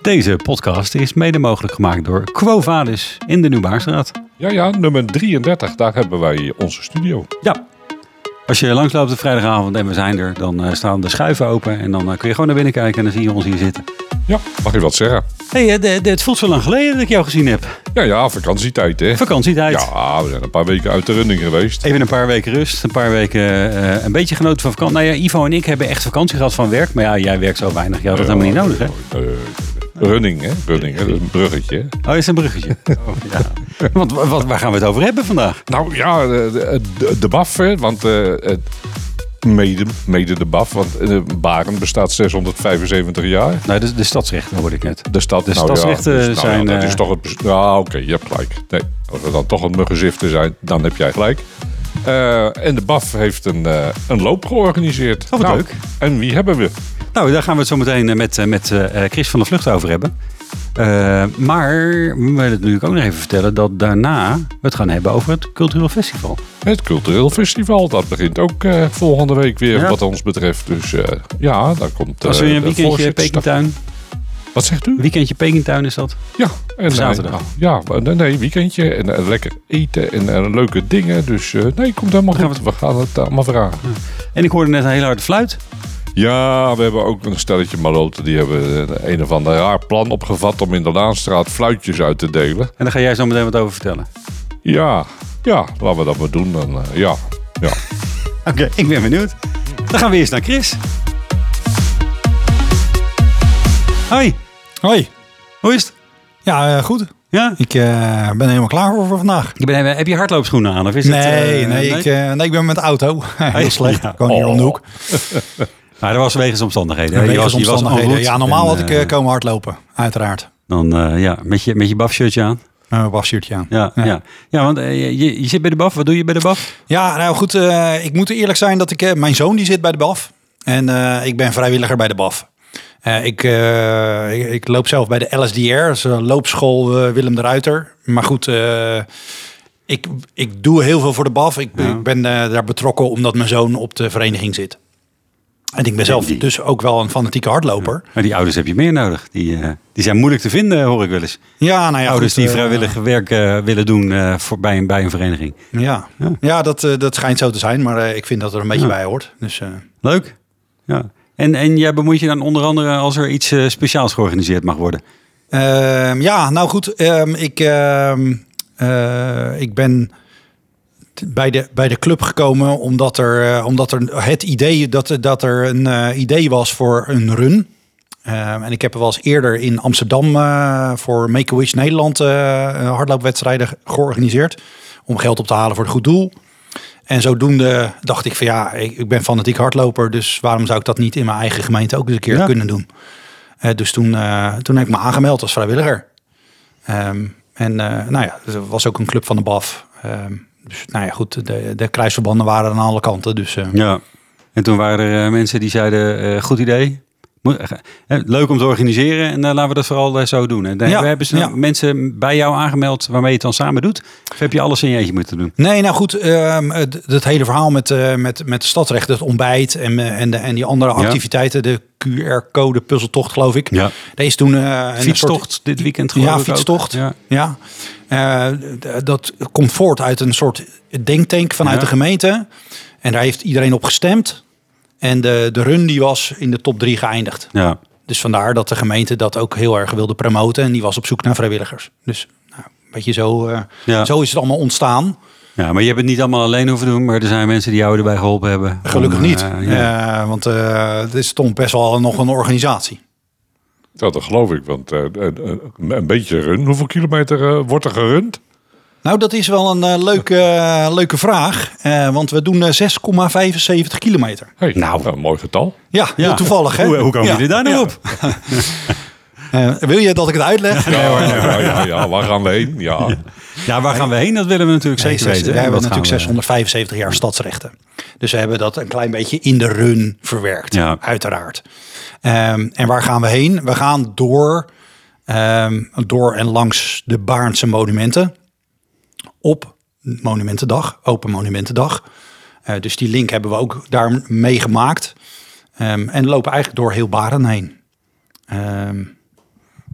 Deze podcast is mede mogelijk gemaakt door Quo Vadis in de Nieuwbaarstraat. Ja, nummer 33, daar hebben wij onze studio. Ja, als je langsloopt op vrijdagavond en we zijn er, dan staan de schuiven open en dan kun je gewoon naar binnen kijken en dan zie je ons hier zitten. Ja, mag je wat zeggen? Hey, het voelt zo lang geleden dat ik jou gezien heb. Ja, vakantietijd hè. Vakantietijd. Ja, we zijn een paar weken uit de running geweest. Even een paar weken rust, een paar weken een beetje genoten van vakantie. Nou ja, Ivo en ik hebben echt vakantie gehad van werk. Maar ja, jij werkt zo weinig. Je had dat helemaal niet nodig, hè? Running, hè? Dat is een bruggetje. Oh, is een bruggetje. Oh, ja. Want waar gaan we het over hebben vandaag? Nou ja, de BAF, hè? Want mede de BAF, want Baren bestaat 675 jaar. Nou, de stadsrechten hoorde ik net. De stadsrechten zijn... dat is toch het... Ja, oké, je hebt gelijk. Nee, als we dan toch een muggenzifte zijn, dan heb jij gelijk. En de BAF heeft een loop georganiseerd. Oh, wat leuk. En wie hebben we? Nou, daar gaan we het zo meteen met Chris van der Vlucht over hebben. Maar we willen het natuurlijk ook nog even vertellen dat daarna we het gaan hebben over het cultureel festival. Het cultureel festival, dat begint ook volgende week weer wat ons betreft. Dus ja, daar komt was weer een weekendje Pekingtuin. Wat zegt u? Weekendje Pekingtuin is dat? Ja. En zaterdag? Nee, weekendje. En lekker eten en leuke dingen. Dus nee, komt helemaal goed. We gaan het allemaal vragen. Ja. En ik hoorde net een hele harde fluit. Ja, we hebben ook een stelletje maloten. Die hebben een of ander raar plan opgevat om in de Laanstraat fluitjes uit te delen. En daar ga jij zo meteen wat over vertellen. Ja, laten we dat maar doen. Dan, ja. Oké, ik ben benieuwd. Dan gaan we eerst naar Chris. Hoi. Hoi. Hoe is het? Ja, goed. Ja? Ik ben helemaal klaar voor vandaag. Heb je hardloopschoenen aan? Of is ik ben met de auto. Heel slecht. Ik woon hier om de hoek. Maar dat was wegens omstandigheden. Wegens omstandigheden. Ja, normaal had ik komen hardlopen. Uiteraard. Dan met je BAF-shirtje aan. Mijn BAF-shirtje aan. Ja, want je zit bij de BAF. Wat doe je bij de BAF? Ja, nou goed. Ik moet eerlijk zijn dat mijn zoon die zit bij de BAF. En ik ben vrijwilliger bij de BAF. Ik loop zelf bij de LSDR, dat is een loopschool Willem de Ruiter. Maar goed, ik doe heel veel voor de BAF. Ik ben daar betrokken omdat mijn zoon op de vereniging zit. En ik ben zelf dus ook wel een fanatieke hardloper. Ja, maar die ouders heb je meer nodig. Die zijn moeilijk te vinden, hoor ik wel eens. Ja, nou ja, ouders die vrijwillig werk willen doen bij een vereniging. Ja, dat schijnt zo te zijn. Maar ik vind dat er een beetje bij hoort. Dus, leuk. Ja. En jij bemoeit je dan onder andere als er iets speciaals georganiseerd mag worden? Nou goed. Ik ben bij de club gekomen omdat er het idee dat er een idee was voor een run. En ik heb er wel eens eerder in Amsterdam voor Make-A-Wish Nederland hardloopwedstrijden georganiseerd. Om geld op te halen voor het goed doel. En zodoende dacht ik van ik ben fanatiek hardloper. Dus waarom zou ik dat niet in mijn eigen gemeente ook eens een keer kunnen doen? Dus toen heb ik me aangemeld als vrijwilliger. Er was ook een club van de BAF. Dus goed, de kruisverbanden waren aan alle kanten. Dus, Ja, en toen waren er mensen die zeiden, goed idee. Leuk om te organiseren en laten we dat vooral zo doen. Hebben ze mensen bij jou aangemeld waarmee je het dan samen doet? Of heb je alles in je eentje moeten doen? Nee, nou goed, het hele verhaal met de stadsrecht, het ontbijt en die andere activiteiten, de QR-code puzzeltocht geloof ik. Ja. Er is toen fietstocht dit weekend geloof ik. Ja, fietstocht. Ja. Dat komt voort uit een soort denktank vanuit de gemeente. En daar heeft iedereen op gestemd. En de run die was in de top 3 geëindigd. Ja. Dus vandaar dat de gemeente dat ook heel erg wilde promoten. En die was op zoek naar vrijwilligers. Dus een beetje zo is het allemaal ontstaan. Ja, maar je hebt het niet allemaal alleen hoeven doen. Maar er zijn mensen die jou erbij geholpen hebben. Gelukkig niet. Want het is toch best wel nog een organisatie. Dat geloof ik. Want een beetje run. Hoeveel kilometer wordt er gerund? Nou, dat is wel een leuke vraag. Want we doen 6,75 kilometer. Hey, nou, een mooi getal. Ja, heel toevallig. Hè? Hoe komen jullie daar nou op? Wil je dat ik het uitleg? Ja, waar gaan we heen? Ja, waar gaan we heen? Dat willen we natuurlijk zeker weten. We hebben natuurlijk 675 jaar stadsrechten. Dus we hebben dat een klein beetje in de run verwerkt. Ja. Uiteraard. En waar gaan we heen? We gaan door en langs de Baarnse monumenten. Op Monumentendag, Open Monumentendag. Dus die link hebben we ook daar meegemaakt. En lopen eigenlijk door heel Baren heen.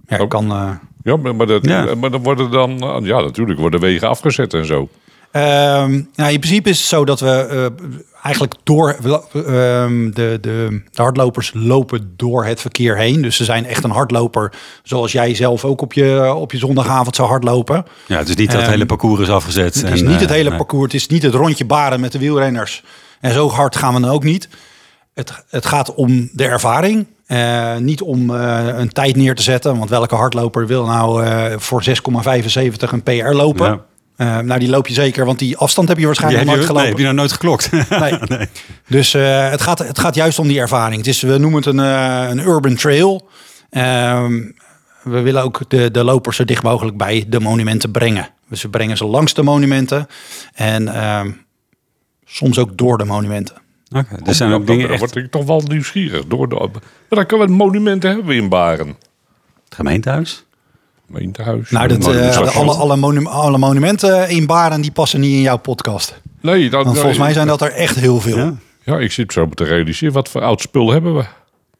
Ja, Oh. kan... Ja, maar dan worden dan... natuurlijk worden wegen afgezet en zo. in principe is het zo dat we eigenlijk door... de hardlopers lopen door het verkeer heen. Dus ze zijn echt een hardloper zoals jij zelf ook op je zondagavond zou hardlopen. Ja, het is niet dat het hele parcours is afgezet. Het is niet het hele parcours. Het is niet het rondje Baren met de wielrenners. En zo hard gaan we dan ook niet. Het gaat om de ervaring. Niet om een tijd neer te zetten. Want welke hardloper wil nou voor 6,75 een PR lopen? Ja. Die loop je zeker, want die afstand heb je waarschijnlijk nooit gelopen. Nee, heb je nou nooit geklokt? Nee. Nee. Dus het gaat juist om die ervaring. We noemen het een urban trail. We willen ook de lopers zo dicht mogelijk bij de monumenten brengen. Dus we brengen ze langs de monumenten. En soms ook door de monumenten. Okay, er zijn ook dingen Dan word ik toch wel nieuwsgierig. Maar dan kunnen we monumenten hebben in Baren. Het gemeentehuis? Gemeentehuis. Nou, alle monumenten in Baren die passen niet in jouw podcast. Nee, want volgens mij zijn dat er echt heel veel. Ja, ik zit zo te realiseren. Wat voor oud spul hebben we?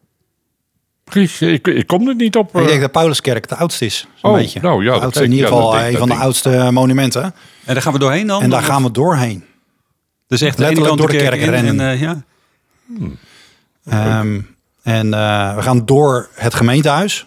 Ik kom er niet op. Ik denk dat Pauluskerk de oudste is. Een beetje. Nou ja, de oudste, in ieder geval een van de oudste monumenten. En daar gaan we doorheen dan? En daar gaan we doorheen. Dus echt letterlijk door de kerk rennen. We gaan door het gemeentehuis.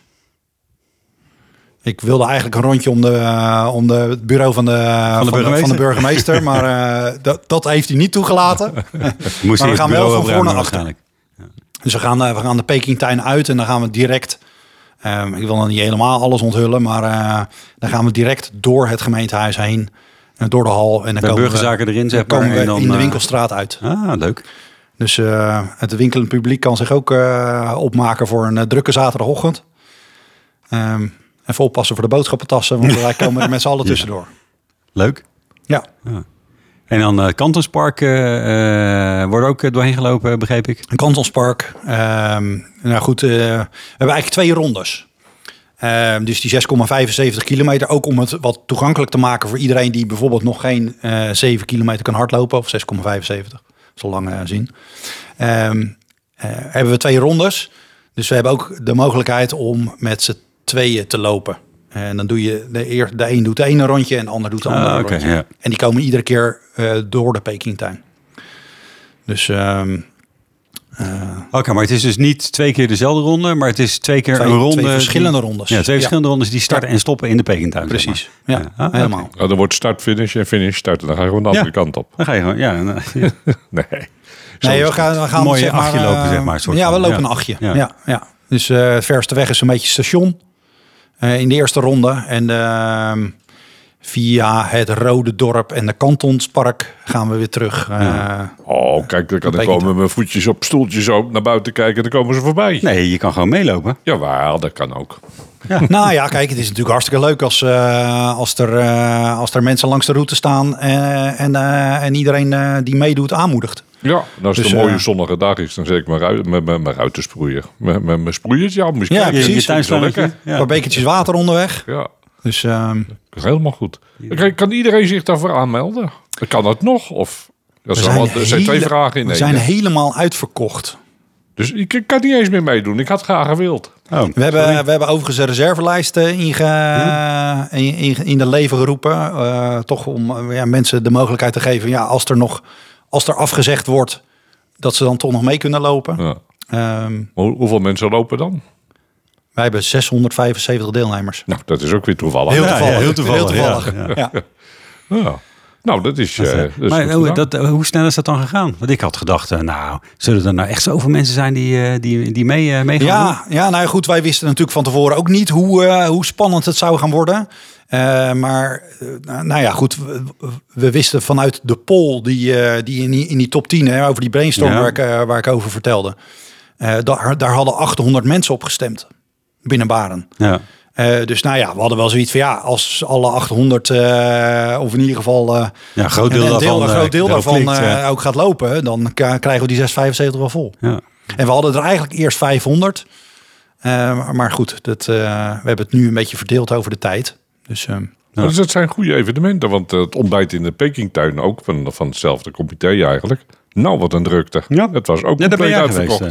Ik wilde eigenlijk een rondje om het bureau van de burgemeester. Maar dat heeft hij niet toegelaten. Maar we gaan wel van voor naar achter. Dus we gaan de Pekingtuin uit en dan gaan we direct... ik wil nog niet helemaal alles onthullen, maar dan gaan we direct door het gemeentehuis heen. Door de hal. En dan de burgerzaken erin, zeg maar. Komen we en dan, in de winkelstraat uit. Ah, leuk. Dus het winkelend publiek kan zich ook opmaken voor een drukke zaterdagochtend. En volpassen voor de boodschappentassen, want wij komen er met z'n allen tussendoor. Leuk. Ja. En dan het Kantonspark wordt ook doorheen gelopen, begreep ik. Een Kantonspark. Nou goed, we hebben eigenlijk 2 rondes. Dus die 6,75 kilometer, ook om het wat toegankelijk te maken voor iedereen die bijvoorbeeld nog geen 7 kilometer kan hardlopen, of 6,75, zo lang zien. Hebben we 2 rondes. Dus we hebben ook de mogelijkheid om met z'n tweeën te lopen. En dan doe je de een doet de ene rondje en de ander doet de andere rondje. Ja. En die komen iedere keer door de Pekingtuin. Dus... Oké, maar het is dus niet 2 keer dezelfde ronde, maar het is 2 keer een ronde. 2 verschillende rondes. Ja, 2 verschillende rondes die starten en stoppen in de Pekingtuin. Precies. Zeg maar. Helemaal. Okay. Dan wordt start, finish en finish start. En dan ga je gewoon de andere kant op. Dan ga je gewoon, Nee, we gaan een mooie achtje lopen, zeg maar. We lopen een achtje. Ja. Dus het verste weg is een beetje station in de eerste ronde. En via het Rode Dorp en de Kantonspark gaan we weer terug. Kijk, dan kan ik gewoon met mijn voetjes op stoeltjes ook naar buiten kijken. Dan komen ze voorbij. Nee, je kan gewoon meelopen. Jawel, dat kan ook. Ja. Nou ja, kijk, het is natuurlijk hartstikke leuk als er mensen langs de route staan en iedereen die meedoet aanmoedigt. Ja, en als het een mooie zonnige dag is, dan zet ik mijn ruiten sproeien. Met mijn sproeiertje aan. Ja, precies. Een paar bekertjes water onderweg. Ja. Dus, helemaal goed. Kan iedereen zich daarvoor aanmelden? Kan dat nog? Of, er zijn 2 vragen in één. We zijn helemaal uitverkocht. Dus ik kan niet eens meer meedoen. Ik had graag gewild. We hebben overigens een reservelijst in de leven geroepen. Toch om mensen de mogelijkheid te geven. Ja, als er afgezegd wordt, dat ze dan toch nog mee kunnen lopen. Ja. Hoeveel mensen lopen dan? Wij hebben 675 deelnemers. Nou, dat is ook weer toevallig. Heel toevallig. Ja. Nou, dat is... maar hoe snel is dat dan gegaan? Want ik had gedacht, zullen er nou echt zoveel mensen zijn die mee gaan doen? Ja, nou goed, wij wisten natuurlijk van tevoren ook niet hoe spannend het zou gaan worden. Maar goed, we wisten vanuit de poll die in die top 10, over die brainstorm waar ik over vertelde. Daar hadden 800 mensen op gestemd binnen Baren. Ja. Dus we hadden wel zoiets van als alle 800 of in ieder geval een groot deel daarvan ook gaat lopen, dan krijgen we die 675 wel vol. Ja. En we hadden er eigenlijk eerst 500. Maar goed, we hebben het nu een beetje verdeeld over de tijd. Dus dat zijn goede evenementen, want het ontbijt in de Pekingtuin ook van hetzelfde comité eigenlijk. Nou, wat een drukte. Ja. Het was ook compleet uitverkocht.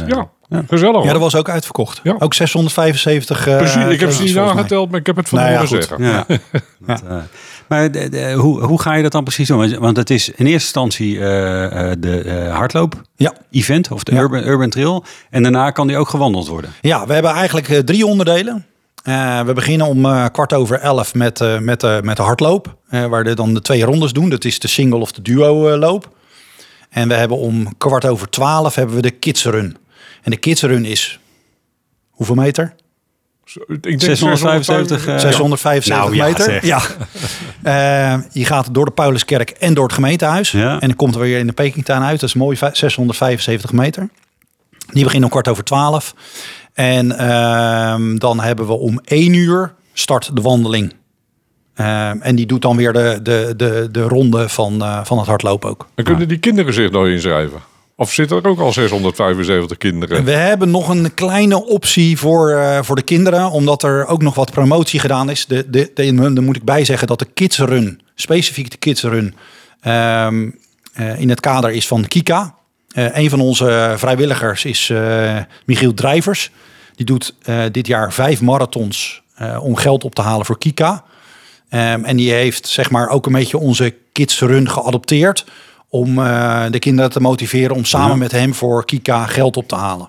Gezellig. Ja, dat was ook uitverkocht. Ja. Ook 675. Precies, ik heb ze niet aangeteld, maar ik heb het van horen zeggen. Ja. Maar hoe ga je dat dan precies doen? Want het is in eerste instantie de hardloop-event of de urban trail. En daarna kan die ook gewandeld worden. Ja, we hebben eigenlijk 3 onderdelen. We beginnen om 11:15 met de hardloop. Waar we dan de 2 rondes doen. Dat is de single of de duo loop. En we hebben om 11:15 hebben we de kidsrun. En de kidsrun is hoeveel meter? Ik denk 675 meter. Ja. Je gaat door de Pauluskerk en door het gemeentehuis. Ja. En dan komt er weer in de Pekingtuin uit. Dat is mooi, 675 meter. Die beginnen om 11:15. En dan hebben we om 1 uur start de wandeling. En die doet dan weer de ronde van het hardlopen ook. En kunnen die kinderen zich nog inschrijven? Of zitten er ook al 675 kinderen? We hebben nog een kleine optie voor de kinderen. Omdat er ook nog wat promotie gedaan is. Dan moet ik bijzeggen dat de kidsrun, specifiek de kidsrun, in het kader is van Kika. Een van onze vrijwilligers is Michiel Drijvers. Die doet dit jaar 5 marathons om geld op te halen voor Kika. En die heeft zeg maar ook een beetje onze kidsrun geadopteerd. Om de kinderen te motiveren om samen met hem voor Kika geld op te halen.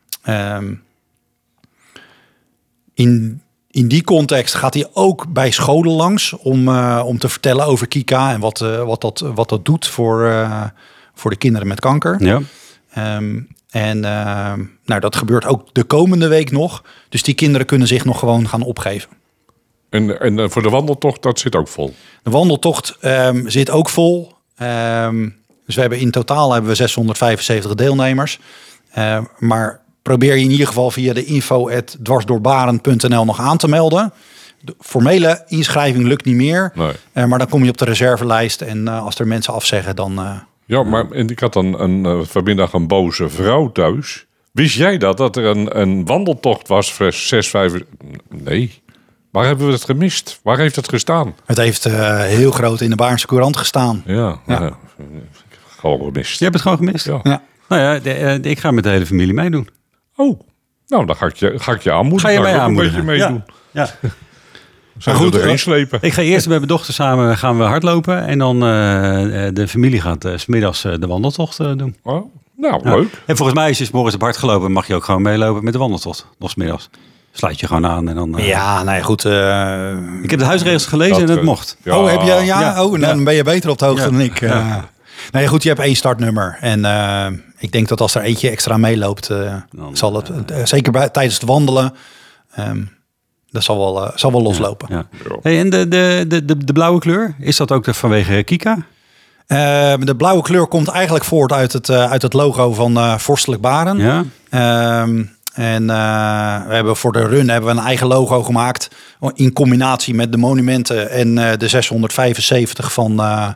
In die context gaat hij ook bij scholen langs om te vertellen over Kika en wat dat doet voor de kinderen met kanker. Ja. Dat gebeurt ook de komende week nog. Dus die kinderen kunnen zich nog gewoon gaan opgeven. En voor de wandeltocht, dat zit ook vol? De wandeltocht zit ook vol. Dus we hebben in totaal 675 deelnemers. Maar probeer je in ieder geval via de info@dwarsdoorbaren.nl nog aan te melden. De formele inschrijving lukt niet meer. Nee. Maar dan kom je op de reservelijst. En als er mensen afzeggen, dan... Ja, maar ik had dan vanmiddag een boze vrouw thuis. Wist jij dat er een wandeltocht was voor 6,5... Nee. Waar hebben we het gemist? Waar heeft het gestaan? Het heeft heel groot in de Baarnse Courant gestaan. Ja. Gewoon gemist. Je hebt het gewoon gemist? Ja. Nou ja, ik ga met de hele familie meedoen. Oh, nou dan ga ik je aanmoedigen. Ga je mij aanmoedigen? Een beetje meedoen. Ja. Zou goed erin slepen? Ik ga eerst met mijn dochter samen gaan we hardlopen. En dan de familie gaat 's middags de wandeltocht doen. Oh, nou, leuk. En volgens mij is je 's morgens op hard gelopen. Mag je ook gewoon meelopen met de wandeltocht. Nog 's middags. Sluit je gewoon aan en dan... Ja, nee, goed. Ik heb de huisregels gelezen en het mocht. Ja. Oh, heb je? Ja. Oh, dan ben je beter op de hoogte dan ik. Nee, goed, je hebt 1 startnummer. En ik denk dat als er eentje extra meeloopt, zal het, zeker tijdens het wandelen, dat zal wel loslopen. Ja. Hey, en de blauwe kleur, is dat ook vanwege Kika? De blauwe kleur komt eigenlijk voort uit het logo van Vorstelijk Baren. Ja. We hebben voor de run een eigen logo gemaakt in combinatie met de monumenten en de 675 van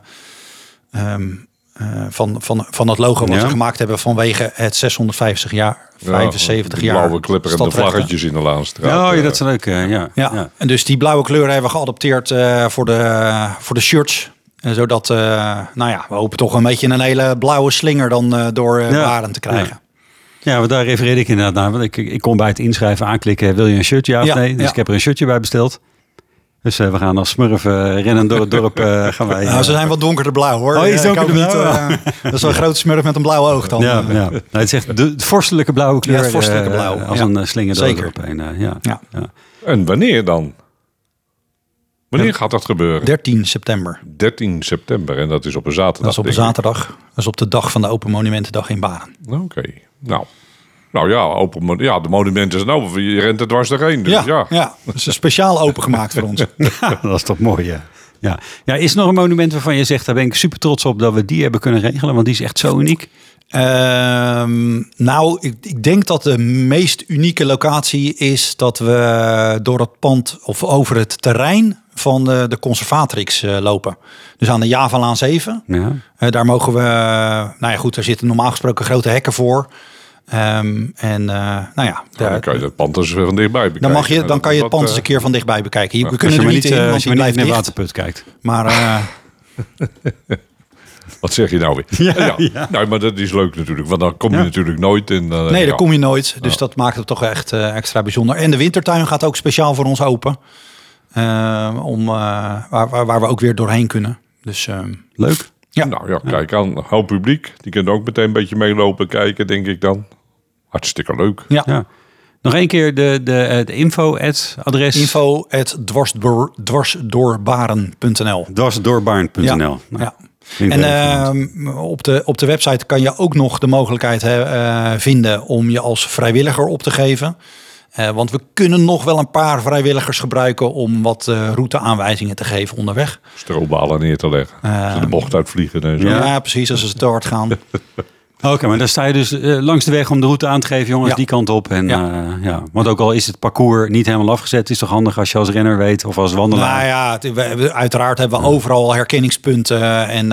het logo wat we gemaakt hebben vanwege het 650 jaar, 75 jaar. Blauwe klipper en de vlaggetjes in de Laanstraat. Oh, ja, dat is leuk. Ja. En dus die blauwe kleur hebben we geadopteerd voor de shirts. Zodat, we hopen toch een beetje een hele blauwe slinger dan door Baren te krijgen. Ja, want daar refereerde ik inderdaad naar. Want ik kon bij het inschrijven aanklikken, wil je een shirtje, ja of nee? Dus ik heb er een shirtje bij besteld. Dus we gaan als smurfen rennen door het dorp. Gaan wij, ze zijn wat donkerder blauw hoor. Oh, is het donkerder blauw? Dat is wel een grote smurf met een blauw oog dan. Ja. Nou, het zegt de vorstelijke blauwe kleur. Ja, het vorstelijke blauw. Als een slinger door het dorp heen. En wanneer dan? Wanneer gaat dat gebeuren? 13 september. 13 september en dat is op een zaterdag. Dat is op een zaterdag. Dat is op de dag van de Open Monumentendag in Baren. Oké. Nou ja, de monumenten zijn open. Je rent er dwars doorheen. Dus ja. Dat is speciaal opengemaakt voor ons. Dat is toch mooi, ja. Is er nog een monument waarvan je zegt, daar ben ik super trots op dat we die hebben kunnen regelen? Want die is echt zo uniek. Ik denk dat de meest unieke locatie is dat we door het pand of over het terrein van de Conservatrix lopen. Dus aan de Javalaan 7. Ja. Daar mogen we, er zitten normaal gesproken grote hekken voor. Dan kan je het pand eens van dichtbij bekijken. Dan kan je het pand eens een keer van dichtbij bekijken. We kunnen er niet in, want als je die niet blijft naar dicht. Waterput kijkt. Maar Wat zeg je nou weer? Ja. Nou, maar dat is leuk natuurlijk. Want dan kom je natuurlijk nooit in. Nee, daar kom je nooit. Dus dat maakt het toch echt extra bijzonder. En de wintertuin gaat ook speciaal voor ons open. Waar we ook weer doorheen kunnen. Dus leuk. Ja. Nou ja, kijk aan. Hoop publiek. Die kunnen ook meteen een beetje meelopen kijken, denk ik dan. Hartstikke leuk. Ja. Nog één keer de info-adres. info@dwarsdoorbaren.nl Dwarsdoorbaren.nl. Ja. En op de website kan je ook nog de mogelijkheid vinden om je als vrijwilliger op te geven. Want we kunnen nog wel een paar vrijwilligers gebruiken om wat routeaanwijzingen te geven onderweg. Strobalen neer te leggen. Ze de bocht uitvliegen en zo. Ja, precies. Als ze te hard gaan. Oké, maar dan sta je dus langs de weg om de route aan te geven, jongens, die kant op. En, want ook al is het parcours niet helemaal afgezet, is het toch handig als je als renner weet of als wandelaar. Nou ja, uiteraard hebben we overal herkenningspunten en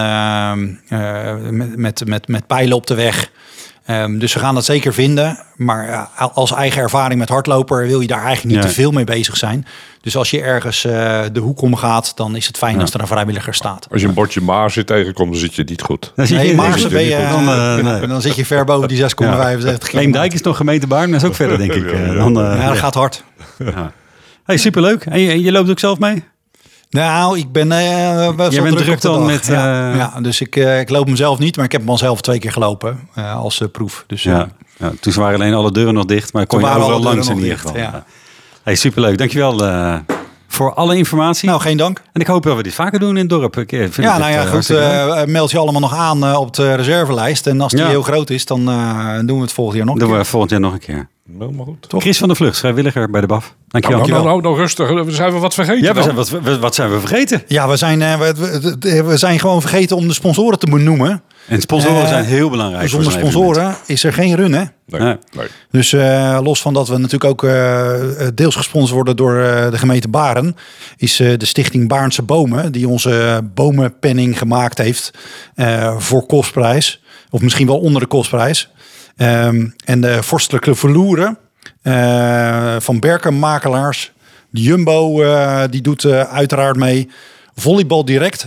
met pijlen op de weg. Dus we gaan dat zeker vinden. Maar als eigen ervaring met hardloper wil je daar eigenlijk niet te veel mee bezig zijn. Dus als je ergens de hoek om gaat, dan is het fijn als er een vrijwilliger staat. Als je een bordje Maarsen tegenkomt, dan zit je niet goed. Nee, Maarsen ben je, dan zit je ver boven die 6,75 kilometer. Eemdijk is nog gemeente Baarn, dat is ook verder, denk ik. Dat gaat hard. Hey, superleuk. En je loopt ook zelf mee? Nou, ik ben je bent druk dan met... dus ik loop hem zelf niet, maar ik heb hem al zelf 2 keer gelopen als proef. Dus, toen waren alleen alle deuren nog dicht, maar kon je overal langs in ieder geval. Ja. Hey, superleuk. Dankjewel voor alle informatie. Nou, geen dank. En ik hoop dat we dit vaker doen in het dorp. Meld je allemaal nog aan op de reservelijst. En als die heel groot is, dan doen we het volgend jaar nog een keer. We volgend jaar nog een keer. Helemaal goed. Toch? Chris van der Vlucht, vrijwilliger bij de BAF. Dankjewel. Nou, rustig. Zijn we wat vergeten? Ja, wat zijn we vergeten? Ja, we zijn gewoon vergeten om de sponsoren te benoemen. En sponsoren zijn heel belangrijk. Zonder sponsoren is er geen run, hè? Nee. Dus los van dat we natuurlijk ook deels gesponsord worden door de gemeente Baren, is de stichting Baarnse Bomen, die onze bomenpenning gemaakt heeft voor kostprijs. Of misschien wel onder de kostprijs. En de vorstelijke verloeren van Berken Makelaars. De Jumbo die doet uiteraard mee. Volleybal Direct,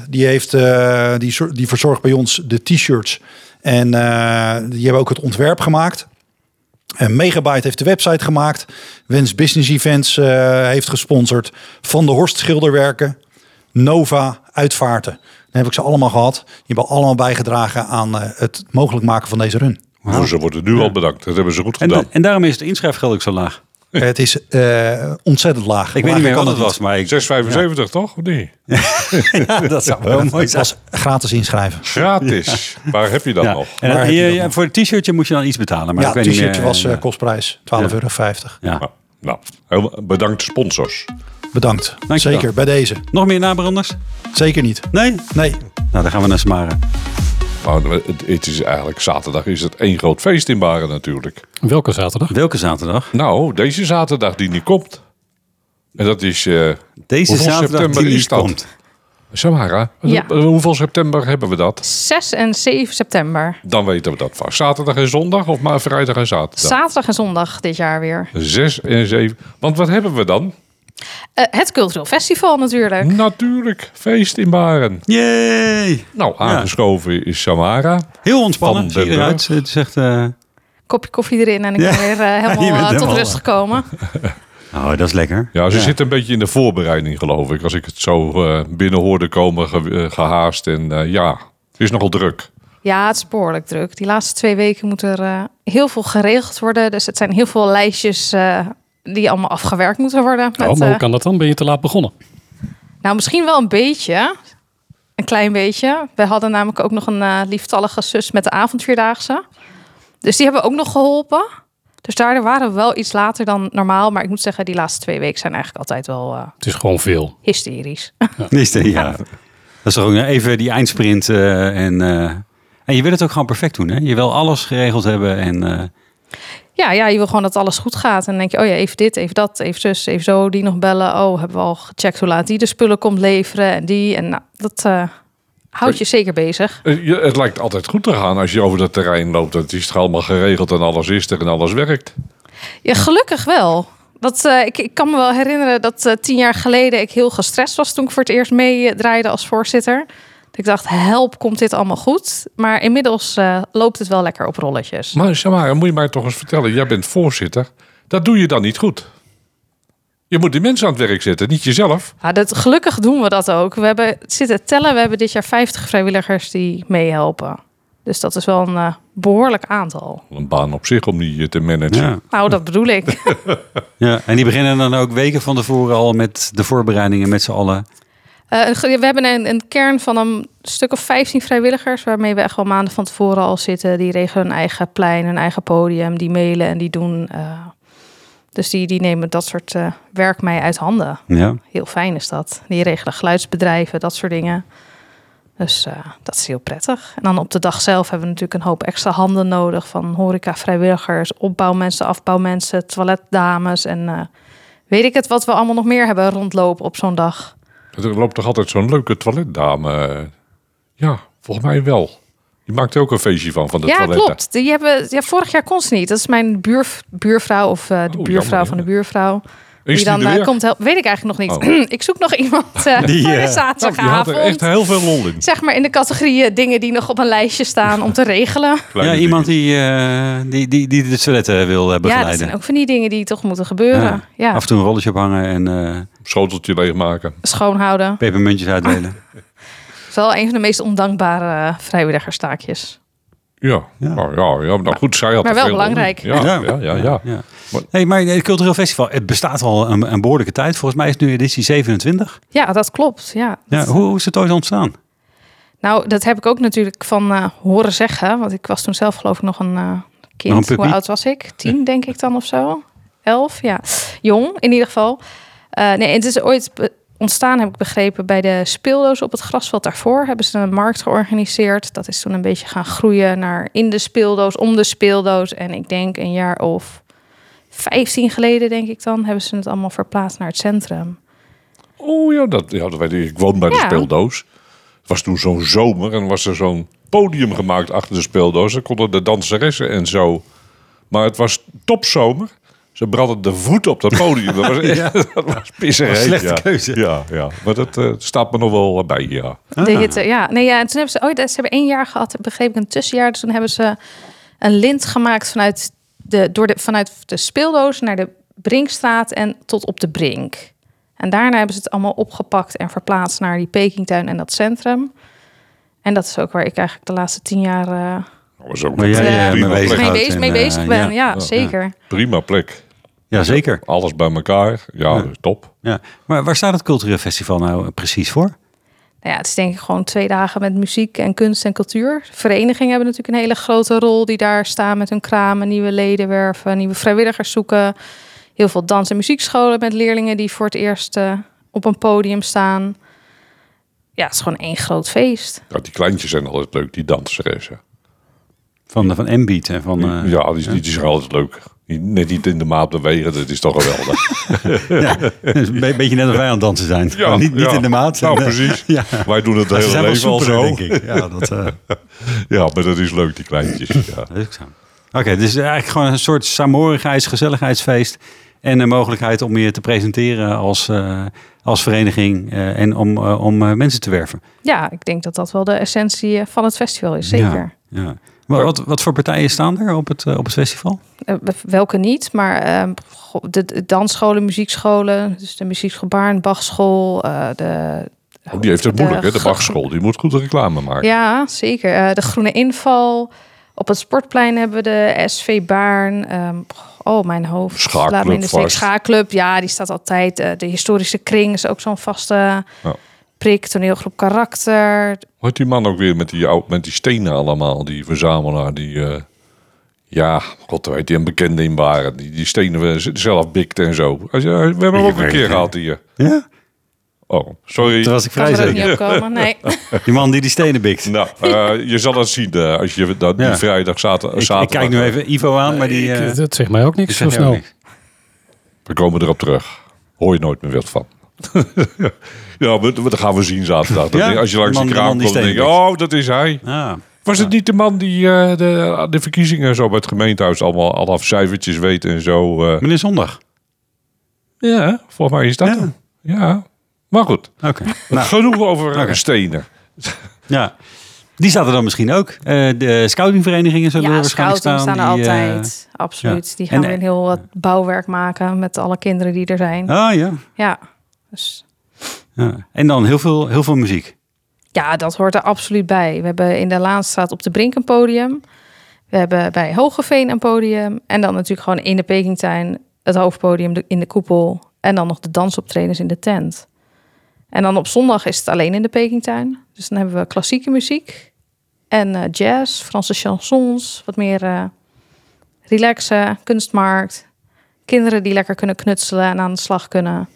die verzorgt bij ons de t-shirts. En die hebben ook het ontwerp gemaakt. Megabyte heeft de website gemaakt. Wens Business Events heeft gesponsord. Van de Horst Schilderwerken. Nova Uitvaarten. Dan heb ik ze allemaal gehad. Die hebben allemaal bijgedragen aan het mogelijk maken van deze run. Wow. Ze worden nu al bedankt. Dat hebben ze goed gedaan. En daarom is het inschrijfgeld ook zo laag. Het is ontzettend laag. Ik weet niet meer wat het was, maar 6,75 toch? Of niet? Dat zou wel mooi zijn. Het was gratis inschrijven. Gratis. Waar heb je dat nog? En voor het t-shirtje moest je dan iets betalen. Maar het t-shirtje was kostprijs. €12,50. Ja. Nou, bedankt sponsors. Bedankt. Dankjewel. Zeker, bij deze. Nog meer nabranders? Zeker niet. Nee? Nee. Nou, dan gaan we naar Smaren. Nou, het is eigenlijk zaterdag is het één groot feest in Baren natuurlijk. Welke zaterdag? Welke zaterdag? Nou, deze zaterdag die niet komt. En dat is... Deze zaterdag die niet komt. Samara, hoeveel september hebben we dat? 6 en 7 september. Dan weten we dat vast. Zaterdag en zondag of maar vrijdag en zaterdag? Zaterdag en zondag dit jaar weer. 6 en 7. Want wat hebben we dan? Het Cultureel Festival natuurlijk. Natuurlijk, feest in Baren. Yay! Nou, aangeschoven is Samara. Heel ontspannen, zie je eruit. Het is echt... Kopje koffie erin en ik ben weer helemaal tot rust gekomen. Oh, dat is lekker. Ja, ze zit een beetje in de voorbereiding, geloof ik. Als ik het zo binnen hoorde komen, gehaast. En het is nogal druk. Ja, het is behoorlijk druk. Die laatste 2 weken moet er heel veel geregeld worden. Dus het zijn heel veel lijstjes die allemaal afgewerkt moeten worden. Maar hoe kan dat dan? Ben je te laat begonnen? Nou, misschien wel een beetje. Een klein beetje. We hadden namelijk ook nog een lieftallige zus met de avondvierdaagse. Dus die hebben ook nog geholpen. Dus daardoor waren we wel iets later dan normaal. Maar ik moet zeggen, die laatste 2 weken zijn eigenlijk altijd wel... het is gewoon veel. Hysterisch. Ja. Dat is toch ook even die eindsprint. En je wil het ook gewoon perfect doen, hè? Je wil alles geregeld hebben en... Ja, je wil gewoon dat alles goed gaat. En dan denk je, even dit, even dat, even zus, even zo. Die nog bellen. Hebben we al gecheckt hoe laat die de spullen komt leveren. En die. En dat houdt je zeker bezig. Het lijkt altijd goed te gaan als je over dat terrein loopt. Het is toch allemaal geregeld en alles is er en alles werkt. Ja, gelukkig wel. Ik kan me wel herinneren dat 10 jaar geleden ik heel gestrest was toen ik voor het eerst meedraaide als voorzitter. Ik dacht, help, komt dit allemaal goed? Maar inmiddels loopt het wel lekker op rolletjes. Maar Samara, moet je mij toch eens vertellen. Jij bent voorzitter. Dat doe je dan niet goed. Je moet die mensen aan het werk zetten, niet jezelf. Ja, gelukkig doen we dat ook. We hebben zitten tellen. We hebben dit jaar 50 vrijwilligers die meehelpen. Dus dat is wel een behoorlijk aantal. Een baan op zich om die te managen. Ja. Nou, dat bedoel ik. Ja, en die beginnen dan ook weken van tevoren al met de voorbereidingen met z'n allen. We hebben een kern van een stuk of 15 vrijwilligers... waarmee we echt wel maanden van tevoren al zitten. Die regelen hun eigen plein, hun eigen podium. Die mailen en die doen... Dus die nemen dat soort werk mij uit handen. Ja. Heel fijn is dat. Die regelen geluidsbedrijven, dat soort dingen. Dus dat is heel prettig. En dan op de dag zelf hebben we natuurlijk een hoop extra handen nodig... van horeca-vrijwilligers, opbouwmensen, afbouwmensen, toiletdames... en weet ik het wat we allemaal nog meer hebben rondlopen op zo'n dag. Er loopt toch altijd zo'n leuke toiletdame? Ja, volgens mij wel. Die maakt er ook een feestje van de toiletten. Ja, klopt. Die hebben, vorig jaar kon ze niet. Dat is mijn buurvrouw of de buurvrouw jammer, van de buurvrouw. Is die dan er weer? komt helpen. Weet ik eigenlijk nog niet. Oh. Ik zoek nog iemand voor de Die had zaterdagavond. er echt heel veel lol in. Zeg maar in de categorie dingen die nog op een lijstje staan om te regelen. Kleine iemand dingen. die de toiletten wil Ja, begeleiden. dat zijn ook van die dingen die toch moeten gebeuren. Ja. Af en toe een rolletje ophangen en Schoteltje leegmaken. Schoonhouden. pepermuntjes uitdelen. Dat is wel een van de meest ondankbare vrijwilligerstaakjes. Ja, Ja. Nou goed, zij had Maar er wel veel lol in. belangrijk. Ja. Ja. Hey, maar het cultureel festival, het bestaat al een behoorlijke tijd. Volgens mij is het nu editie 27. Ja, dat klopt. Ja. Ja, hoe is het ooit ontstaan? Nou, dat heb ik ook natuurlijk van horen zeggen. Want ik was toen zelf geloof ik nog een kind. Nog een puppy? Hoe oud was ik? 10 denk ik dan of zo. 11, ja. Jong in ieder geval. Nee, het is ooit ontstaan, heb ik begrepen, bij de speeldoos op het grasveld daarvoor. Hebben ze een markt georganiseerd. Dat is toen een beetje gaan groeien naar in de speeldoos, om de speeldoos. En ik denk een jaar of 15 geleden, denk ik dan, hebben ze het allemaal verplaatst naar het centrum. Oh ja, dat weet ik. Ik woon bij de Ja. speeldoos. Het was toen zo'n zomer en was er zo'n podium gemaakt achter de speeldoos. Daar konden de danseressen en zo. Maar het was topzomer. Ze brandden de voet op dat podium. Dat was echt dat was pisserig. Slechte ja. keuze. Ja. Maar dat staat me nog wel bij, ja. De hitte, ja. Nee, ja. En toen hebben ze hebben 1 jaar gehad, begreep ik, een tussenjaar. Dus toen hebben ze een lint gemaakt vanuit de speeldoos naar de Brinkstraat en tot op de Brink. En daarna hebben ze het allemaal opgepakt en verplaatst naar die Pekingtuin en dat centrum. En dat is ook waar ik eigenlijk de laatste 10 jaar Dat was ook Maar jij prima mee plek. bezighoudt mee en, bezig ben. Ja, ja. zeker. Prima plek. Ja, zeker. Alles bij elkaar. Ja, dat is top. Ja. Maar waar staat het cultureel festival nou precies voor? Nou ja, het is denk ik gewoon 2 dagen met muziek en kunst en cultuur. Verenigingen hebben natuurlijk een hele grote rol die daar staan met hun kramen, nieuwe leden werven, nieuwe vrijwilligers zoeken. Heel veel dans- en muziekscholen met leerlingen die voor het eerst op een podium staan. Ja, het is gewoon 1 groot feest. Ja, die kleintjes zijn altijd leuk, die danseressen. Van M-Beat en van... Ja, die zijn altijd leuk. Net niet in de maat bewegen, dat is toch geweldig. Dus een beetje net als wij aan het dansen zijn. Ja, Maar niet ja. in de maat. Nou, En, precies. Ja. Wij doen het Ze hele zijn wel leven al soepeler, zo. denk ik. Ja, dat Ja, maar dat is leuk, die kleintjes. Ja. dat is ook zo. Oké, dus eigenlijk gewoon een soort saamhorigheids, gezelligheidsfeest. En een mogelijkheid om je te presenteren als vereniging en om mensen te werven. Ja, ik denk dat dat wel de essentie van het festival is, zeker. Ja. Wat voor partijen staan er op het festival? Welke niet, maar de dansscholen, muziekscholen, dus de muziekschool Bachschool, Die heeft het moeilijk, hè? De de- Bachschool. Die moet goed reclame maken. ja, zeker. De Groene Inval. Op het Sportplein hebben we de SV Baarn. Mijn hoofd. Schaakclub Laat me in de steek. vast. Schaakclub, ja, die staat altijd. De historische kring is ook zo'n vaste prik. Toneelgroep Karakter. Hoe heet die man ook weer met die stenen allemaal? Die verzamelaar, god weet die een bekende in Baren. Die stenen zelf bikt en zo. We hebben hem ook een keer gehad hier. Ja? Oh, sorry. Toen was ik Kan vrij er ook niet zeker. op komen, nee. Die man die stenen bikt. Nou, je zal het zien als je die Ja. vrijdag, zaterdag... Ik kijk nu even Ivo aan, maar die... Dat zegt mij ook niks zo snel. We komen erop terug. Hoor je nooit meer wat van. Ja, dat gaan we zien zaterdag. Ja? Als je langs De de man kraam die komt, denk je, stenen oh, dat is hij. Ah, Was het niet de man die de verkiezingen zo bij het gemeentehuis allemaal al af cijfertjes weet en zo? meneer Zondag. Ja, volgens mij is dat Ja. hem. Ja, maar goed. Oké. Nou, Genoeg over stenen. Ja. Die staat er dan misschien ook. De scoutingverenigingen zullen er waarschijnlijk staan. Staan er altijd. Absoluut. Ja. Die gaan weer een heel wat bouwwerk maken met alle kinderen die er zijn. Ah ja. Ja. Dus. Ja. En dan heel veel muziek. Ja, dat hoort er absoluut bij. We hebben in de Laanstraat op de Brink een podium. We hebben bij Hogeveen een podium. En dan natuurlijk gewoon in de Pekingtuin het hoofdpodium in de koepel. En dan nog de dansoptredens in de tent. En dan op zondag is het alleen in de Pekingtuin. Dus dan hebben we klassieke muziek en jazz, Franse chansons, wat meer relaxen, kunstmarkt. Kinderen die lekker kunnen knutselen en aan de slag kunnen.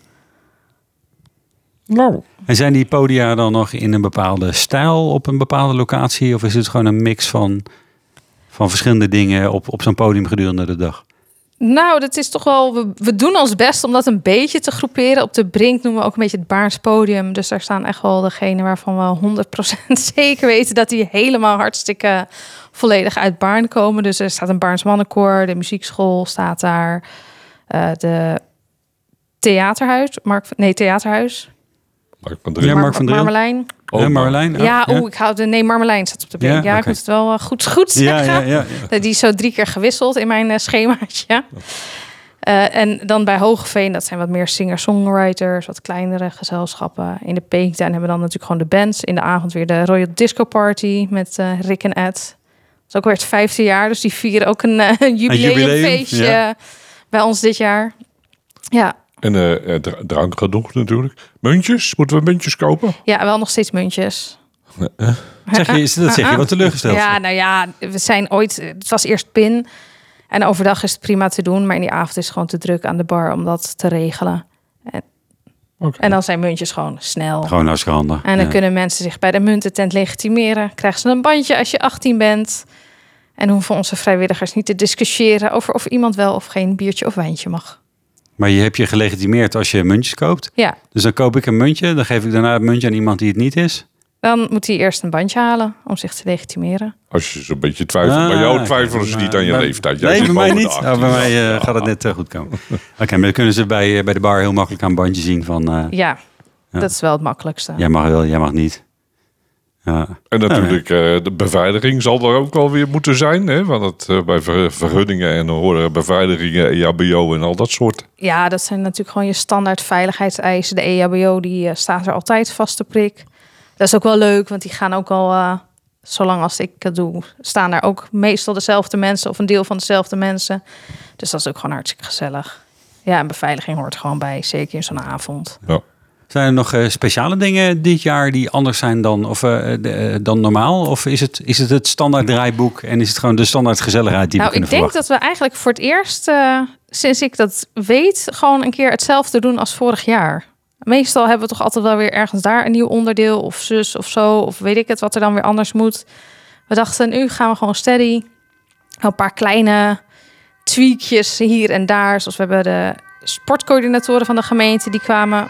Nou. En zijn die podia dan nog in een bepaalde stijl op een bepaalde locatie? Of is het gewoon een mix van verschillende dingen op zo'n podium gedurende de dag? Nou, dat is toch wel... We doen ons best om dat een beetje te groeperen. Op de Brink noemen we ook een beetje het Baarns podium. Dus daar staan echt wel degenen waarvan we 100% zeker weten... dat die helemaal hartstikke volledig uit Baarn komen. Dus er staat een Baarns mannenkoor, de muziekschool staat daar. De theaterhuis. Theaterhuis. Mark van Driel. Ja, Mark van Driel. Marmelijn. Marmelijn. Marmelijn staat op de Brink. Ja, ik moet het wel goed zeggen. Ja. Die is zo 3 keer gewisseld in mijn schemaatje. En dan bij Hogeveen, dat zijn wat meer singer-songwriters, wat kleinere gezelschappen. In de Pekingtuin hebben we dan natuurlijk gewoon de bands. In de avond weer de Royal Disco Party met Rick en Ed. Dat is ook weer het 5e jaar, dus die vieren ook een jubileumfeestje bij ons dit jaar. Ja. En drank genoeg natuurlijk. Muntjes? Moeten we muntjes kopen? Ja, wel nog steeds muntjes. Dat zeg je wat teleurgesteld. Ja, nou ja, we zijn ooit... Het was eerst PIN. En overdag is het prima te doen. Maar in die avond is het gewoon te druk aan de bar om dat te regelen. En dan zijn muntjes gewoon snel. Gewoon hartstikke handig. En dan kunnen mensen zich bij de muntentent legitimeren. Krijgen ze een bandje als je 18 bent. En hoeven onze vrijwilligers niet te discussiëren over of iemand wel of geen biertje of wijntje mag. Maar je hebt je gelegitimeerd als je muntjes koopt. Ja. Dus dan koop ik een muntje. Dan geef ik daarna het muntje aan iemand die het niet is. Dan moet hij eerst een bandje halen om zich te legitimeren. Als je zo'n beetje twijfelt. Bij jou twijfelen ze niet aan je leeftijd. Nee, bij mij niet. Bij mij gaat het net goed komen. Oké, maar dan kunnen ze bij de bar heel makkelijk aan een bandje zien van... Ja, dat is wel het makkelijkste. Jij mag wel, jij mag niet. Ja. En natuurlijk de beveiliging zal er ook wel weer moeten zijn. Hè? Want bij vergunningen en horen beveiligingen, EHBO en al dat soort. Ja, dat zijn natuurlijk gewoon je standaard veiligheidseisen. De EHBO die staat er altijd vast te prik. Dat is ook wel leuk, want die gaan ook al, zolang als ik het doe, staan daar ook meestal dezelfde mensen of een deel van dezelfde mensen. Dus dat is ook gewoon hartstikke gezellig. Ja, en beveiliging hoort gewoon bij, zeker in zo'n avond. Ja. Zijn er nog speciale dingen dit jaar die anders zijn dan normaal? Of is het standaard draaiboek en is het gewoon de standaard gezelligheid die we kunnen verwachten? Ik denk dat we eigenlijk voor het eerst, sinds ik dat weet, gewoon een keer hetzelfde doen als vorig jaar. Meestal hebben we toch altijd wel weer ergens daar een nieuw onderdeel of zus of zo. Of weet ik het, wat er dan weer anders moet. We dachten, nu gaan we gewoon steady. Een paar kleine tweakjes hier en daar. Zoals we hebben de sportcoördinatoren van de gemeente. Die kwamen,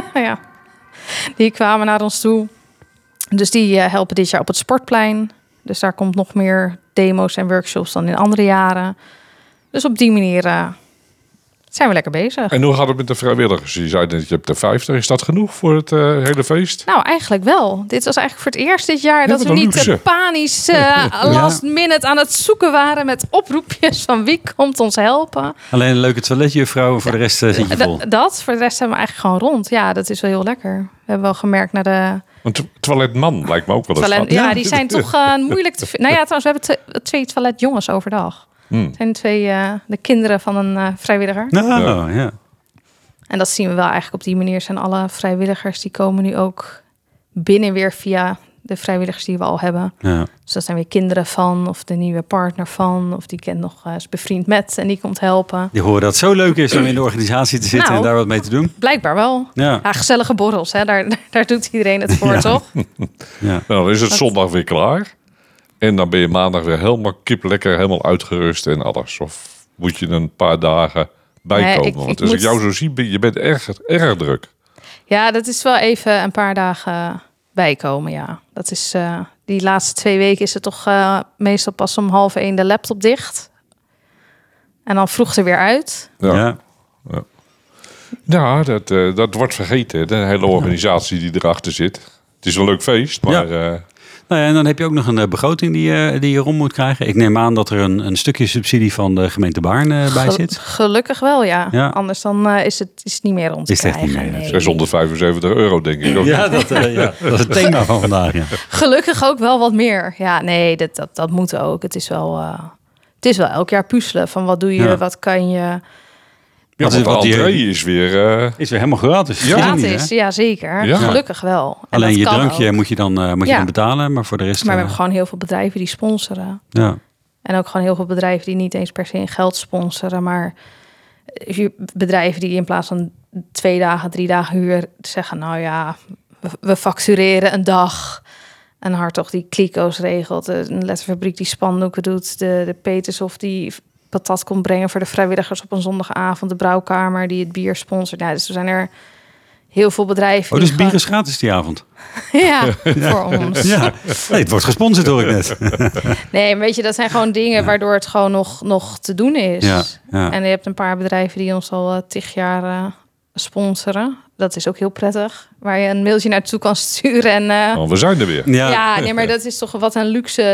die kwamen naar ons toe. Dus die helpen dit jaar op het sportplein. Dus daar komt nog meer demo's en workshops dan in andere jaren. Dus op die manier... zijn we lekker bezig. En hoe gaat het met de vrijwilligers? Je zei dat je hebt de 50. Is dat genoeg voor het hele feest? Nou, eigenlijk wel. Dit was eigenlijk voor het eerst dit jaar dat we niet panisch last minute aan het zoeken waren met oproepjes van wie komt ons helpen. Alleen een leuke toiletjuffrouw en voor de rest zit je vol. Voor de rest hebben we eigenlijk gewoon rond. Ja, dat is wel heel lekker. We hebben wel gemerkt naar de... Een toiletman lijkt me ook wel eens. Ja, die zijn toch moeilijk te vinden. Nou ja, trouwens, we hebben 2 toiletjongens overdag. Het zijn 2 de kinderen van een vrijwilliger. Ja. En dat zien we wel eigenlijk op die manier. Zijn alle vrijwilligers die komen nu ook binnen weer via de vrijwilligers die we al hebben. Ja. Dus dat zijn weer kinderen van of de nieuwe partner van. Of die kent nog is bevriend met en die komt helpen. Die horen dat het zo leuk is om in de organisatie te zitten en daar wat mee te doen. Blijkbaar wel. Ja, gezellige borrels. Hè? Daar doet iedereen het voor, toch? Ja. Nou, dan is het zondag weer klaar. En dan ben je maandag weer helemaal lekker, helemaal uitgerust en alles. Of moet je een paar dagen bijkomen? Want als ik jou zo zie, je bent erg druk. Ja, dat is wel even een paar dagen bijkomen, ja. Dat is, die laatste 2 weken is het toch meestal pas om 12:30 de laptop dicht. En dan vroeg er weer uit. Ja, dat wordt vergeten, de hele organisatie die erachter zit. Het is een leuk feest, maar... Nou ja, en dan heb je ook nog een begroting die je rond moet krijgen. Ik neem aan dat er een stukje subsidie van de gemeente Baarn bij zit. Gelukkig wel, ja. Anders dan is het niet meer rond te krijgen. Niet meer, nee. 675 euro, denk ik ook. Ja, dat is het thema van vandaag. Ja. Gelukkig ook wel wat meer. Ja, nee, dat moet ook. Het is wel elk jaar puzzelen van wat doe je, wat kan je. Ja, want de entree is weer helemaal gratis. Gratis, ja zeker. Ja. Gelukkig wel. En alleen je drankje ook. moet je dan betalen, maar voor de rest... Maar we hebben gewoon heel veel bedrijven die sponsoren. Ja. En ook gewoon heel veel bedrijven die niet eens per se in geld sponsoren, maar bedrijven die in plaats van 2 dagen, 3 dagen huur zeggen, nou ja, we factureren een dag. En Hartog die kliko's regelt, een letterfabriek die spandoeken doet, de Petershof die patat komt brengen voor de vrijwilligers op een zondagavond, de brouwkamer die het bier sponsort. Ja, dus er zijn er heel veel bedrijven. Oh, dus bier is gratis die avond? Ja, voor ons. Ja. Nee, het wordt gesponsord hoor ik net. Nee, maar weet je, dat zijn gewoon dingen waardoor het gewoon nog te doen is. Ja. En je hebt een paar bedrijven die ons al 10 jaar sponsoren. Dat is ook heel prettig. Waar je een mailtje naartoe kan sturen. En, we zijn er weer. Ja, nee, maar dat is toch wat een luxe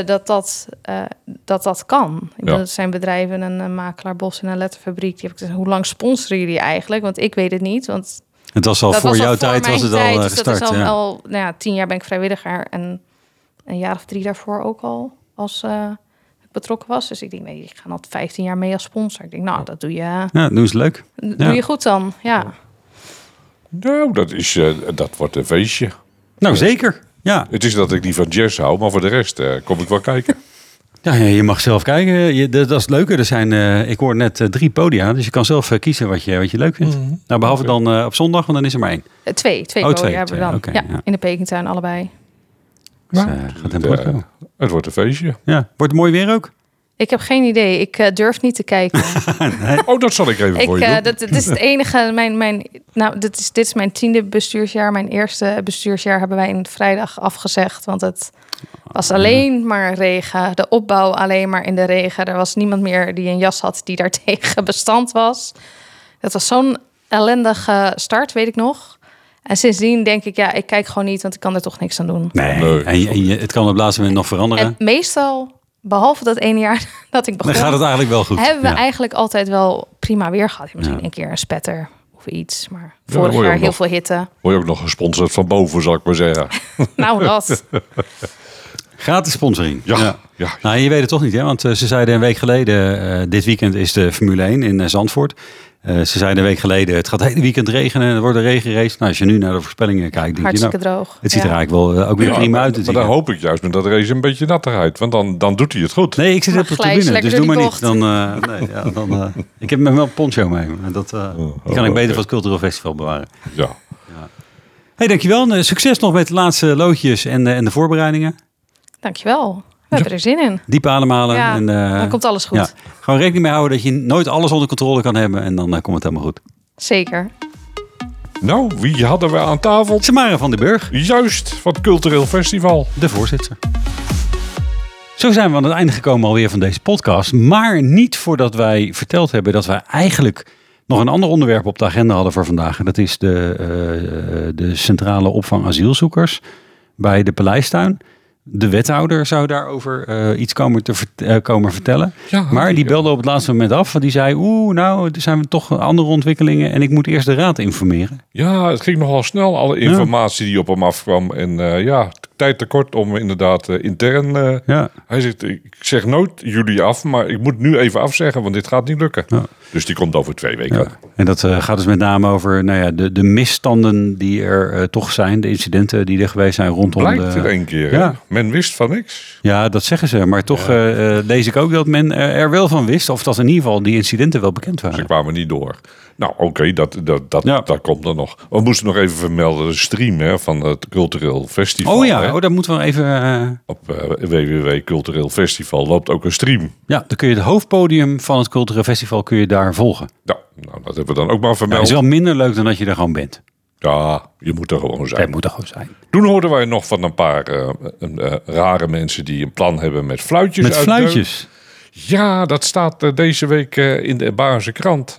dat kan. Dat zijn bedrijven, een makelaar Bos en een letterfabriek. Die heb ik gezegd, hoe lang sponsoren jullie eigenlijk? Want ik weet het niet. Want het was al voor jouw tijd was het al gestart. Dus dat is al 10 jaar ben ik vrijwilliger. En een jaar of 3 daarvoor ook al als ik betrokken was. Dus ik denk, nee, ik ga al 15 jaar mee als sponsor. Ik denk, nou, dat doe je. Ja, doe eens leuk. Doe je goed dan, ja. Nou, dat wordt een feestje. Nou, zeker. Ja. Het is dat ik niet van jazz hou, maar voor de rest kom ik wel kijken. Ja, je mag zelf kijken. Dat is het leuke. Er zijn, ik hoor net 3 podia, dus je kan zelf kiezen wat je leuk vindt. Mm-hmm. Nou, behalve dan op zondag, want dan is er maar 1. 2 podia hebben we dan. Okay, ja. In de Pekingtuin allebei. Dus, gaat het wordt een feestje. Ja. Wordt het mooi weer ook? Ik heb geen idee. Ik durf niet te kijken. Nee. Oh, dat zal ik even voor je doen. Dat is het enige. Dit is mijn 10e bestuursjaar. Mijn eerste bestuursjaar hebben wij een vrijdag afgezegd. Want het was alleen maar regen. De opbouw alleen maar in de regen. Er was niemand meer die een jas had die daartegen bestand was. Dat was zo'n ellendige start, weet ik nog. En sindsdien denk ik, ik kijk gewoon niet. Want ik kan er toch niks aan doen. Nee. En het kan op het laatste moment nog veranderen. En meestal... Behalve dat 1 jaar dat ik begon... Dan gaat het eigenlijk wel goed. Hebben we eigenlijk altijd wel prima weer gehad. Misschien een keer een spetter of iets. Maar vorig jaar heel veel hitte. Word je ook nog gesponsord van boven, zal ik maar zeggen. Nou, dat. Gratis sponsoring. Ja. Nou, je weet het toch niet, hè? Want ze zeiden een week geleden... dit weekend is de Formule 1 in Zandvoort. Ze zeiden een week geleden, het gaat het hele weekend regenen. Er wordt een regenrace. Nou, als je nu naar de voorspellingen kijkt, denk hartstikke droog. Het ziet er eigenlijk wel ook weer prima uit. Maar dan hoop ik juist met dat race een beetje nattigheid. Want dan doet hij het goed. Nee, ik zit op de tribune, dus doe maar niet. Ik heb met wel een poncho mee. Die kan ik beter voor het cultureel festival bewaren. Ja. Hey, dankjewel. Succes nog met de laatste loodjes en de voorbereidingen. Dankjewel. We hebben er zin in. Diep ademhalen. Ja, dan komt alles goed. Ja, gewoon rekening mee houden dat je nooit alles onder controle kan hebben. En dan komt het helemaal goed. Zeker. Nou, wie hadden we aan tafel? Samara van den Burg. Juist, van het Cultureel Festival. De voorzitter. Zo zijn we aan het einde gekomen alweer van deze podcast. Maar niet voordat wij verteld hebben dat wij eigenlijk nog een ander onderwerp op de agenda hadden voor vandaag. En dat is de centrale opvang asielzoekers bij de Paleistuin. De wethouder zou daarover iets komen vertellen. Ja, maar die belde op het laatste moment af. Want die zei, er zijn toch andere ontwikkelingen. En ik moet eerst de raad informeren. Ja, het ging nogal snel. Alle informatie die op hem afkwam. En tijd tekort om inderdaad intern... Hij zegt, ik zeg nooit jullie af. Maar ik moet nu even afzeggen, want dit gaat niet lukken. Ja. Dus die komt over 2 weken. Ja. En dat gaat dus met name over de misstanden die er toch zijn. De incidenten die er geweest zijn rondom Blijkt er 1 keer. Ja. Men wist van niks. Ja, dat zeggen ze. Maar toch lees ik ook dat men er wel van wist. Of dat in ieder geval die incidenten wel bekend waren. Ze kwamen niet door. Nou, oké, dat komt er nog. We moesten nog even vermelden de stream van het Cultureel Festival. Oh ja, daar moeten we even... Op www.cultureel festival loopt ook een stream. Ja, dan kun je het hoofdpodium van het Cultureel Festival kun je daar volgen. Nou, dat hebben we dan ook maar vermeld. Het is wel minder leuk dan dat je er gewoon bent. Ja, je moet er gewoon zijn. Het moet er gewoon zijn. Toen hoorden wij nog van een paar rare mensen die een plan hebben met fluitjes. Met fluitjes? Ja, dat staat deze week in de Baarse krant.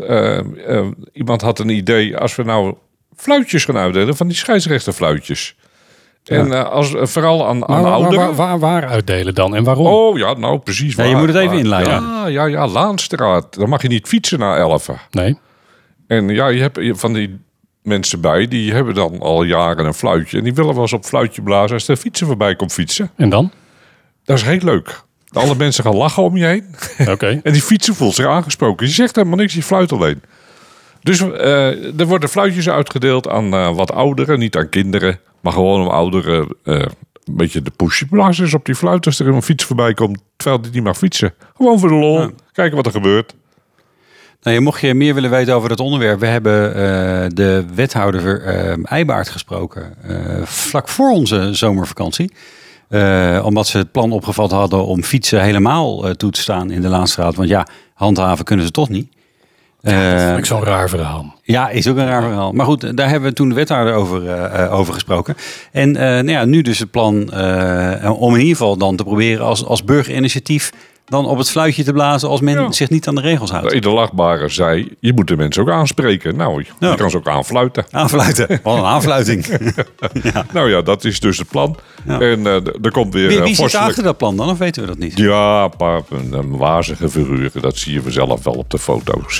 Iemand had een idee, als we nou fluitjes gaan uitdelen, van die scheidsrechterfluitjes. En vooral aan ouderen. Waar uitdelen dan en waarom? Oh ja, nou precies. Ja, je moet het even inleiden. Ja, Laanstraat. Dan mag je niet fietsen na 11. Nee. En ja, je hebt van die mensen bij, die hebben dan al jaren een fluitje. En die willen wel eens op fluitje blazen als de fietser voorbij komt fietsen. En dan? Dat is heel leuk. Alle mensen gaan lachen om je heen. Oké. En die fietser voelt zich aangesproken. Je zegt helemaal niks, je fluit alleen. Dus er worden fluitjes uitgedeeld aan wat ouderen. Niet aan kinderen, maar gewoon om ouderen een beetje de pushblazers op die fluit als er een fiets voorbij komt, terwijl die niet mag fietsen. Gewoon voor de lol. Ja. Kijken wat er gebeurt. Nou, mocht je meer willen weten over het onderwerp, we hebben de wethouder Eybaert gesproken vlak voor onze zomervakantie. Omdat ze het plan opgevat hadden om fietsen helemaal toe te staan in de Laanstraat. Want ja, handhaven kunnen ze toch niet. Dat vind ik zo'n raar verhaal. Ja, is ook een raar verhaal. Maar goed, daar hebben we toen de wethouder over gesproken. En nu dus het plan om in ieder geval dan te proberen als burgerinitiatief dan op het fluitje te blazen als men zich niet aan de regels houdt. De lachbare zei, je moet de mensen ook aanspreken. Nou, je kan ze ook aanfluiten. Aanfluiten, wat een aanfluiting. Ja. Nou ja, dat is dus het plan. Ja. En er komt weer... Wie zit achter dat plan dan, of weten we dat niet? Ja, een paar wazige figuren. Dat zie je vanzelf wel op de foto's.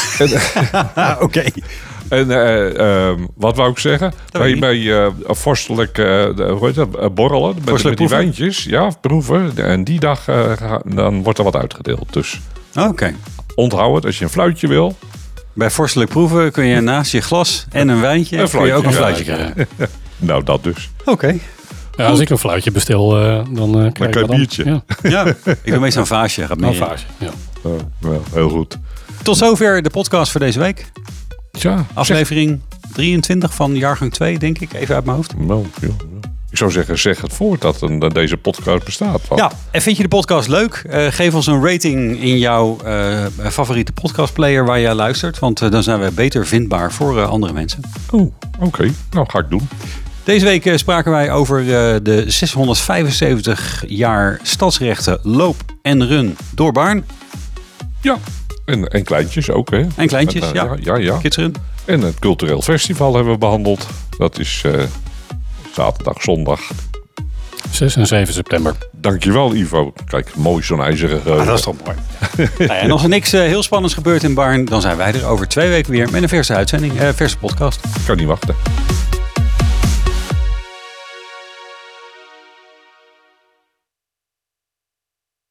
Oh. Oké. En wat wou ik zeggen? Bij vorstelijk borrelen, met die wijntjes, proeven. En die dag dan wordt er wat uitgedeeld. Dus onthoud het als je een fluitje wil. Bij vorstelijk proeven kun je naast je glas en een wijntje kun je ook een fluitje krijgen. Nou, dat dus. Oké. Ja, als ik een fluitje bestel, dan krijg ik een biertje. Ja. Ik doe meestal een vaasje. Een vaasje, ja. Wel, heel goed. Tot zover de podcast voor deze week. Ja, aflevering 23 van jaargang 2, denk ik. Even uit mijn hoofd. Nou, ja. Ik zou zeggen, zeg het voort dat deze podcast bestaat. Ja, en vind je de podcast leuk? Geef ons een rating in jouw favoriete podcastplayer waar jij luistert. Want dan zijn we beter vindbaar voor andere mensen. Oh, oké. Nou, ga ik doen. Deze week spraken wij over de 675 jaar stadsrechten loop en run door Baarn. Ja. En kleintjes ook, hè? En kleintjes, ja. Kidsrun. En het cultureel festival hebben we behandeld. Dat is zaterdag, zondag. 6 en 7 september. Dankjewel, Ivo. Kijk, mooi zo'n ijzeren geheugen. Dat is toch mooi. En als er niks heel spannends gebeurt in Baarn, dan zijn wij er over 2 weken weer met een verse uitzending, verse podcast. Ik kan niet wachten.